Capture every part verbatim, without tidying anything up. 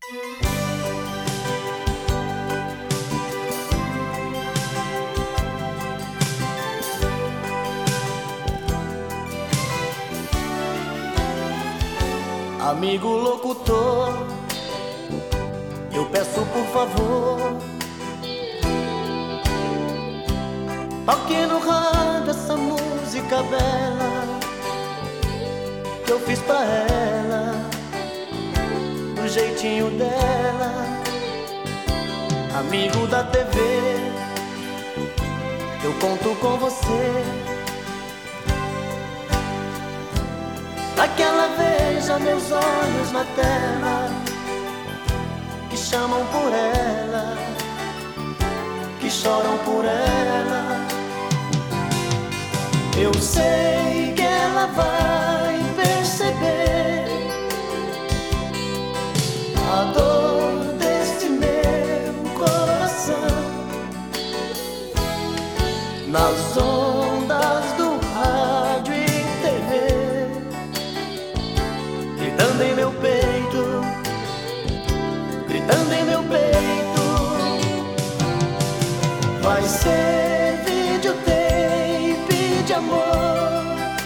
Amigo locutor, eu peço por favor, toque no rádio essa música bela que eu fiz pra ela, do jeitinho dela. Amigo da T V, eu conto com você, pra que ela veja meus olhos na tela, que chamam por ela, que choram por ela. Eu sei que ela vai perceber a dor deste meu coração nas ondas do rádio e T V, gritando em meu peito, gritando em meu peito. Vai ser videotape de amor,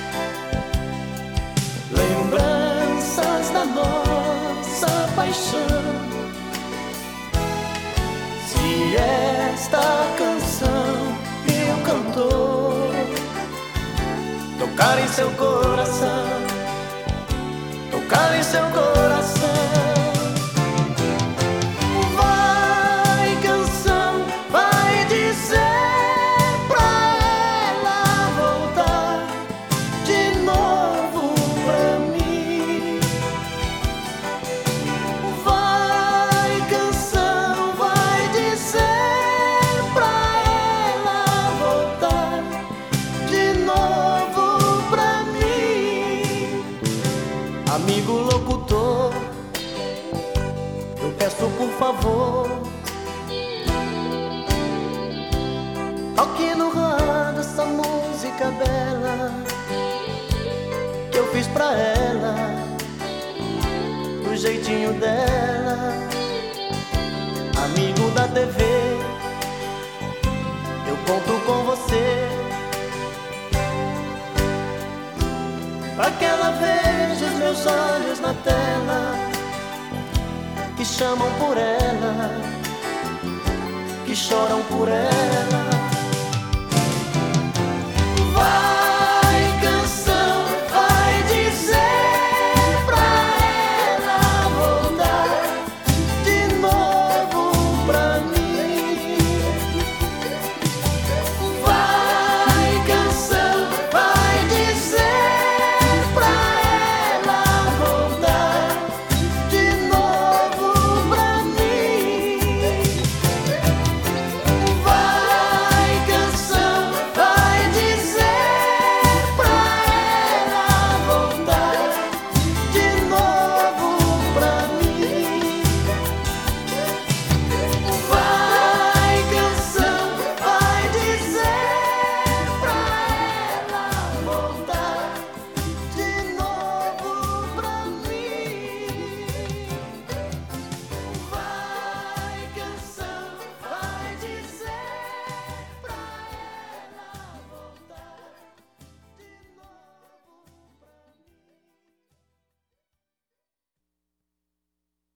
lembranças da nossa paixão. Se esta canção e o cantor tocar em seu coração, tocar em seu coração, vai canção, vai dizer pra ela voltar de novo pra mim. Vai canção, vai dizer pra ela voltar de novo pra mim. Amigo locutor, eu peço por favor, toque no rádio essa música bela que eu fiz pra ela, do jeitinho dela. Amigo da T V, eu conto com você, pra que ela veja os meus olhos na tela, que chamam por ela, que choram por ela.